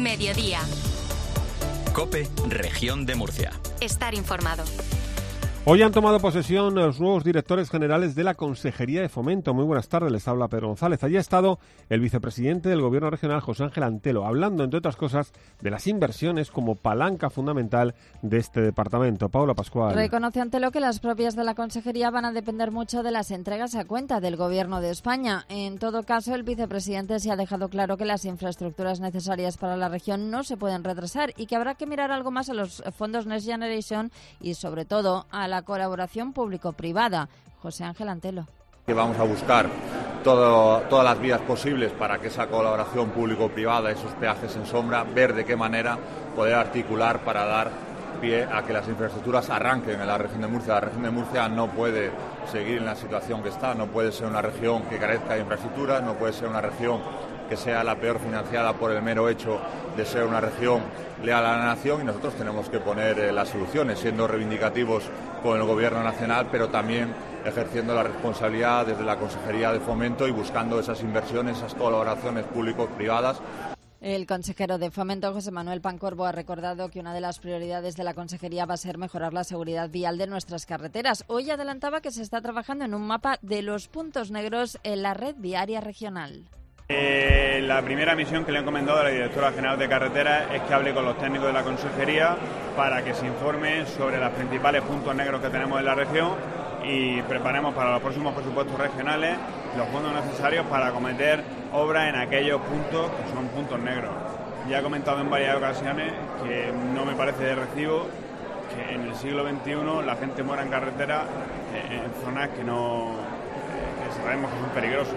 Mediodía. COPE, Región de Murcia. Estar informado. Hoy han tomado posesión los nuevos directores generales de la Consejería de Fomento. Muy buenas tardes, les habla Pedro González. Allí ha estado el vicepresidente del Gobierno regional, José Ángel Antelo, hablando, entre otras cosas, de las inversiones como palanca fundamental de este departamento. Paula Pascual. Reconoce Antelo que las propias de la Consejería van a depender mucho de las entregas a cuenta del Gobierno de España. En todo caso, el vicepresidente se ha dejado claro que las infraestructuras necesarias para la región no se pueden retrasar y que habrá que mirar algo más a los fondos Next Generation y, sobre todo, a la colaboración público-privada. José Ángel Antelo. Que vamos a buscar todas las vías posibles para que esa colaboración público-privada, esos peajes en sombra, ver de qué manera poder articular para dar pie a que las infraestructuras arranquen en la región de Murcia. La región de Murcia no puede seguir en la situación que está, no puede ser una región que carezca de infraestructuras, no puede ser una región que sea la peor financiada por el mero hecho de ser una región leal a la nación, y nosotros tenemos que poner las soluciones, siendo reivindicativos con el Gobierno nacional, pero también ejerciendo la responsabilidad desde la Consejería de Fomento y buscando esas inversiones, esas colaboraciones público-privadas. El consejero de Fomento, José Manuel Pancorbo, ha recordado que una de las prioridades de la Consejería va a ser mejorar la seguridad vial de nuestras carreteras. Hoy adelantaba que se está trabajando en un mapa de los puntos negros en la red viaria regional. La primera misión que le he encomendado a la directora general de carreteras es que hable con los técnicos de la Consejería para que se informe sobre los principales puntos negros que tenemos en la región y preparemos para los próximos presupuestos regionales los fondos necesarios para acometer obras en aquellos puntos que son puntos negros. Ya he comentado en varias ocasiones que no me parece de recibo que en el siglo XXI la gente muera en carretera en zonas que sabemos que son peligrosas.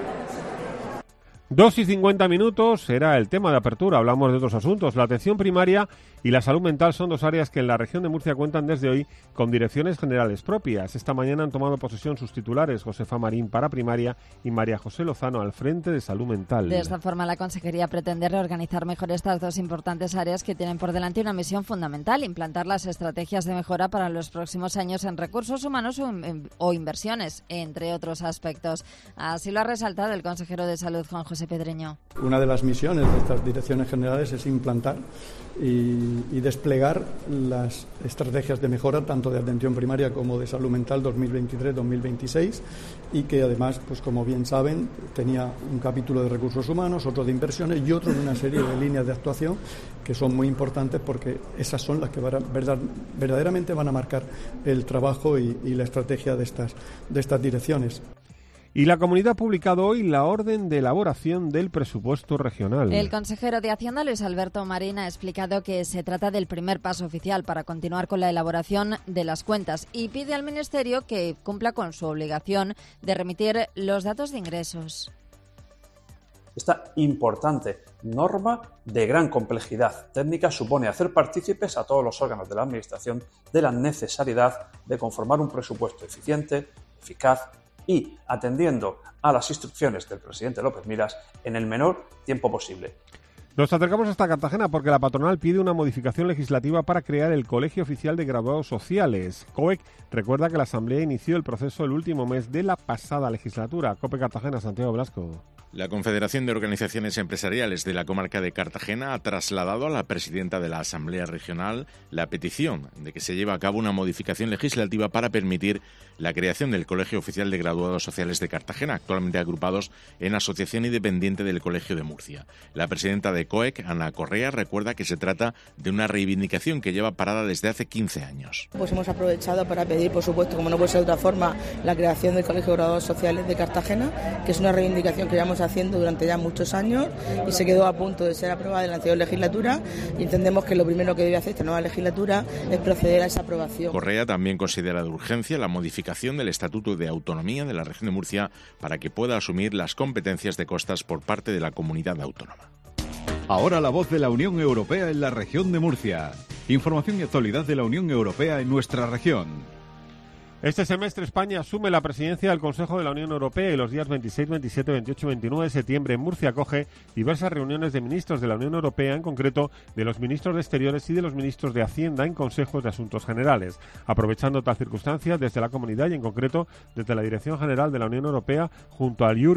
2:50 será el tema de apertura. Hablamos de otros asuntos. La atención primaria y la salud mental son dos áreas que en la región de Murcia cuentan desde hoy con direcciones generales propias. Esta mañana han tomado posesión sus titulares, Josefa Marín para primaria y María José Lozano al frente de salud mental. De esta forma, la Consejería pretende reorganizar mejor estas dos importantes áreas que tienen por delante una misión fundamental: implantar las estrategias de mejora para los próximos años en recursos humanos o inversiones, entre otros aspectos. Así lo ha resaltado el consejero de Salud, Juan José Pedreño. Una de las misiones de estas direcciones generales es implantar y desplegar las estrategias de mejora tanto de atención primaria como de salud mental 2023-2026, y que además, pues como bien saben, tenía un capítulo de recursos humanos, otro de inversiones y otro de una serie de líneas de actuación que son muy importantes porque esas son las que verdaderamente van a marcar el trabajo y la estrategia de estas direcciones. Y la Comunidad ha publicado hoy la orden de elaboración del presupuesto regional. El consejero de Hacienda, Luis Alberto Marín, ha explicado que se trata del primer paso oficial para continuar con la elaboración de las cuentas y pide al Ministerio que cumpla con su obligación de remitir los datos de ingresos. Esta importante norma de gran complejidad técnica supone hacer partícipes a todos los órganos de la Administración de la necesariedad de conformar un presupuesto eficiente, eficaz y atendiendo a las instrucciones del presidente López Miras en el menor tiempo posible. Nos acercamos hasta Cartagena porque la patronal pide una modificación legislativa para crear el Colegio Oficial de Graduados Sociales. COEC recuerda que la Asamblea inició el proceso el último mes de la pasada legislatura. COPE Cartagena, Santiago Blasco. La Confederación de Organizaciones Empresariales de la Comarca de Cartagena ha trasladado a la presidenta de la Asamblea Regional la petición de que se lleve a cabo una modificación legislativa para permitir la creación del Colegio Oficial de Graduados Sociales de Cartagena, actualmente agrupados en Asociación Independiente del Colegio de Murcia. La presidenta de COEC, Ana Correa, recuerda que se trata de una reivindicación que lleva parada desde hace 15 años. Pues hemos aprovechado para pedir, por supuesto, como no puede ser de otra forma, la creación del Colegio de Graduados Sociales de Cartagena, que es una reivindicación que llevamos haciendo durante ya muchos años y se quedó a punto de ser aprobada en la anterior legislatura, y entendemos que lo primero que debe hacer esta nueva legislatura es proceder a esa aprobación. Correa también considera de urgencia la modificación del Estatuto de Autonomía de la Región de Murcia para que pueda asumir las competencias de costas por parte de la comunidad autónoma. Ahora la voz de la Unión Europea en la región de Murcia. Información y actualidad de la Unión Europea en nuestra región. Este semestre España asume la presidencia del Consejo de la Unión Europea y los días 26, 27, 28 y 29 de septiembre en Murcia acoge diversas reuniones de ministros de la Unión Europea, en concreto de los ministros de Exteriores y de los ministros de Hacienda en consejos de asuntos generales. Aprovechando tal circunstancia, desde la comunidad y en concreto desde la Dirección General de la Unión Europea junto al EURIP,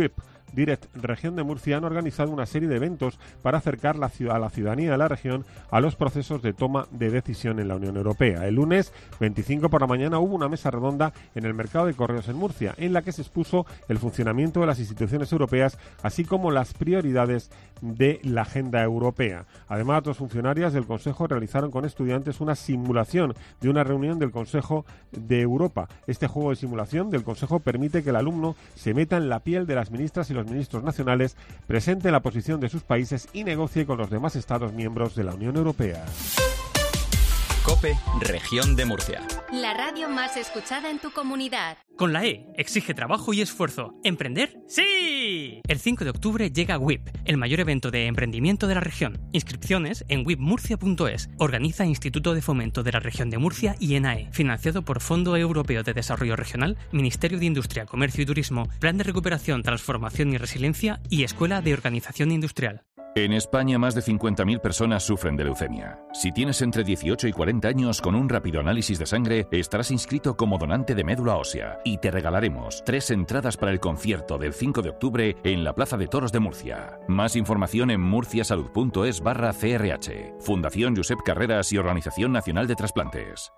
Direct Región de Murcia han organizado una serie de eventos para acercar a la ciudadanía de la región a los procesos de toma de decisión en la Unión Europea. El lunes 25 por la mañana hubo una mesa redonda en el mercado de Correos en Murcia, en la que se expuso el funcionamiento de las instituciones europeas, así como las prioridades de la agenda europea. Además, dos funcionarias del Consejo realizaron con estudiantes una simulación de una reunión del Consejo de Europa. Este juego de simulación del Consejo permite que el alumno se meta en la piel de las ministras y los ministros nacionales, presente la posición de sus países y negocie con los demás Estados miembros de la Unión Europea. COPE, Región de Murcia. La radio más escuchada en tu comunidad. Con la E, exige trabajo y esfuerzo. ¿Emprender? ¡Sí! El 5 de octubre llega WIP, el mayor evento de emprendimiento de la región. Inscripciones en wipmurcia.es. Organiza Instituto de Fomento de la Región de Murcia y ENAE. Financiado por Fondo Europeo de Desarrollo Regional, Ministerio de Industria, Comercio y Turismo, Plan de Recuperación, Transformación y Resiliencia y Escuela de Organización Industrial. En España, más de 50.000 personas sufren de leucemia. Si tienes entre 18 y 40 años, con un rápido análisis de sangre, estarás inscrito como donante de médula ósea y te regalaremos 3 entradas para el concierto del 5 de octubre en la Plaza de Toros de Murcia. Más información en murciasalud.es/CRH. Fundación Josep Carreras y Organización Nacional de Trasplantes.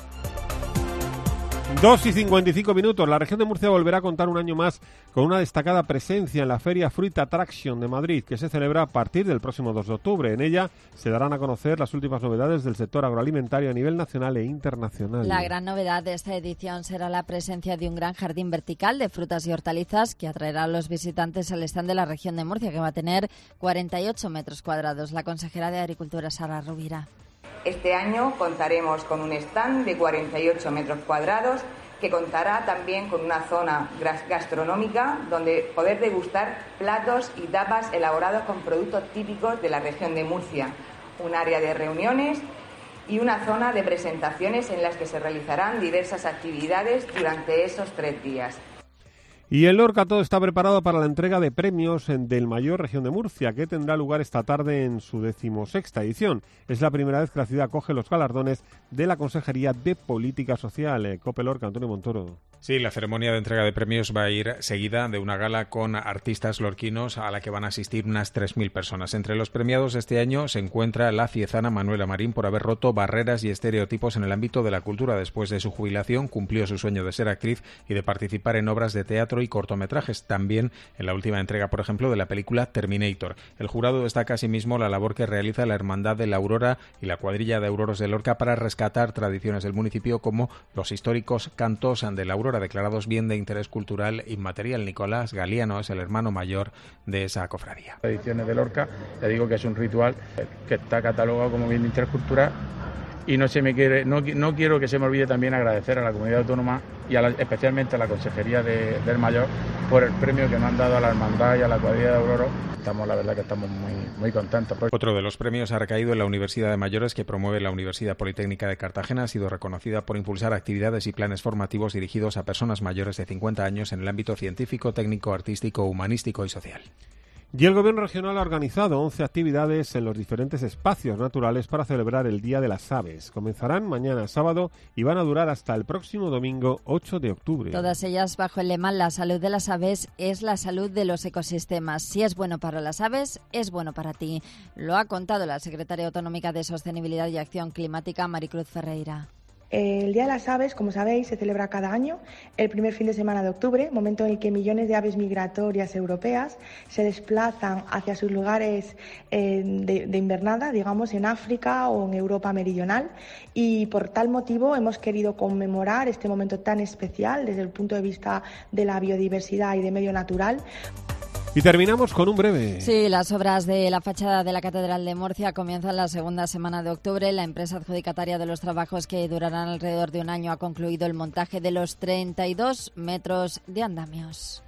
2:55. La región de Murcia volverá a contar un año más con una destacada presencia en la Feria Fruit Attraction de Madrid, que se celebra a partir del próximo 2 de octubre. En ella se darán a conocer las últimas novedades del sector agroalimentario a nivel nacional e internacional. La gran novedad de esta edición será la presencia de un gran jardín vertical de frutas y hortalizas que atraerá a los visitantes al stand de la región de Murcia, que va a tener 48 metros cuadrados. La consejera de Agricultura, Sara Rovira. Este año contaremos con un stand de 48 metros cuadrados que contará también con una zona gastronómica donde poder degustar platos y tapas elaborados con productos típicos de la región de Murcia, un área de reuniones y una zona de presentaciones en las que se realizarán diversas actividades durante esos 3 días. Y en Lorca todo está preparado para la entrega de premios del Mayor Región de Murcia, que tendrá lugar esta tarde en su 16ª edición. Es la primera vez que la ciudad acoge los galardones de la Consejería de Política Social. COPE Lorca, Antonio Montoro. Sí, la ceremonia de entrega de premios va a ir seguida de una gala con artistas lorquinos a la que van a asistir unas 3.000 personas. Entre los premiados este año se encuentra la ciezana Manuela Marín por haber roto barreras y estereotipos en el ámbito de la cultura. Después de su jubilación cumplió su sueño de ser actriz y de participar en obras de teatro y cortometrajes, también en la última entrega, por ejemplo, de la película Terminator. El jurado destaca asimismo la labor que realiza la Hermandad de la Aurora y la Cuadrilla de Auroros de Lorca para rescatar tradiciones del municipio como los históricos cantos de la Aurora, declarados bien de interés cultural inmaterial. Nicolás Galiano es el hermano mayor de esa cofradía. Tradiciones de Lorca, ya digo que es un ritual que está catalogado como bien de interés cultural. Y no quiero que se me olvide también agradecer a la comunidad autónoma y especialmente a la Consejería del Mayor por el premio que nos han dado a la Hermandad y a la Cuadrilla de Aurora. La verdad que estamos muy contentos. Otro de los premios ha recaído en la Universidad de Mayores, que promueve la Universidad Politécnica de Cartagena. Ha sido reconocida por impulsar actividades y planes formativos dirigidos a personas mayores de 50 años en el ámbito científico, técnico, artístico, humanístico y social. Y el Gobierno regional ha organizado 11 actividades en los diferentes espacios naturales para celebrar el Día de las Aves. Comenzarán mañana sábado y van a durar hasta el próximo domingo 8 de octubre. Todas ellas bajo el lema "La salud de las aves es la salud de los ecosistemas". Si es bueno para las aves, es bueno para ti. Lo ha contado la secretaria autonómica de Sostenibilidad y Acción Climática, Maricruz Ferreira. El Día de las Aves, como sabéis, se celebra cada año el primer fin de semana de octubre, momento en el que millones de aves migratorias europeas se desplazan hacia sus lugares de invernada, digamos en África o en Europa meridional, y por tal motivo hemos querido conmemorar este momento tan especial desde el punto de vista de la biodiversidad y de medio natural. Y terminamos con un breve. Sí, las obras de la fachada de la Catedral de Murcia comienzan la segunda semana de octubre. La empresa adjudicataria de los trabajos, que durarán alrededor de un año, ha concluido el montaje de los 32 metros de andamios.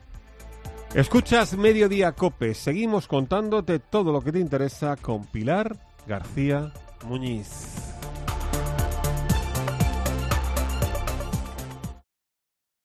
Escuchas Mediodía COPE. Seguimos contándote todo lo que te interesa con Pilar García Muñiz.